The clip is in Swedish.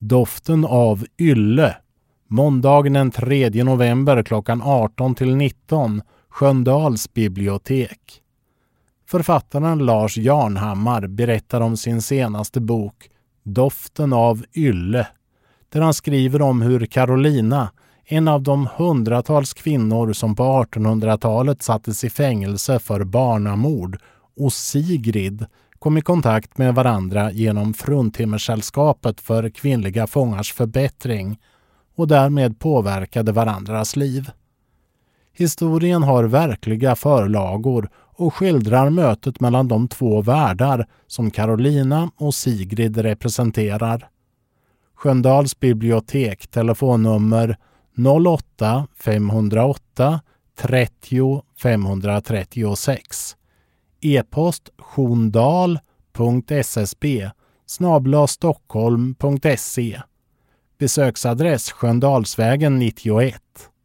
Doften av ylle. Måndagen den 3 november klockan 18-19, Sköndals bibliotek. Författaren Lars Jarnhammar berättar om sin senaste bok Doften av ylle, där han skriver om hur Carolina, en av de hundratals kvinnor som på 1800-talet sattes i fängelse för barnamord, och Sigrid kom i kontakt med varandra genom Fruntimmersällskapet för kvinnliga fångars förbättring och därmed påverkade varandras liv. Historien har verkliga förlagor och skildrar mötet mellan de två världar som Carolina och Sigrid representerar. Sköndals bibliotek, telefonnummer 08 508 30 536. E-post sjondal.ssb@stockholm.se. Besöksadress Sköndalsvägen 91.